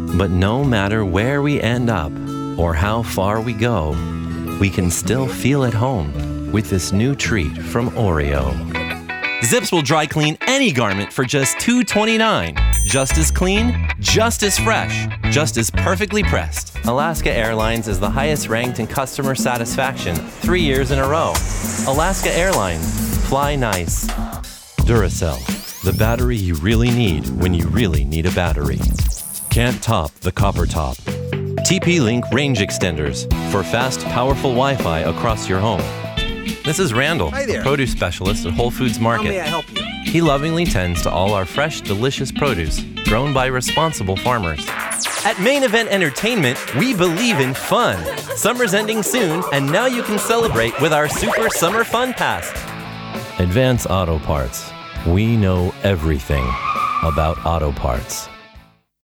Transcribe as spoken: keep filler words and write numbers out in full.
But no matter where we end up or how far we go, we can still feel at home with this new treat from Oreo. Zips will dry clean any garment for just two dollars and twenty-nine cents. Just as clean, just as fresh, just as perfectly pressed. Alaska Airlines is the highest ranked in customer satisfaction three years in a row. Alaska Airlines, fly nice. Duracell, the battery you really need when you really need a battery. Can't top the copper top. T P-Link range extenders for fast, powerful Wi-Fi across your home. This is Randall, Hi there. produce specialist at Whole Foods Market. How may I help you? He lovingly tends to all our fresh, delicious produce grown by responsible farmers. At Main Event Entertainment, we believe in fun. Summer's ending soon, and now you can celebrate with our Super Summer Fun Pass. Advance Auto Parts. We know everything about auto parts.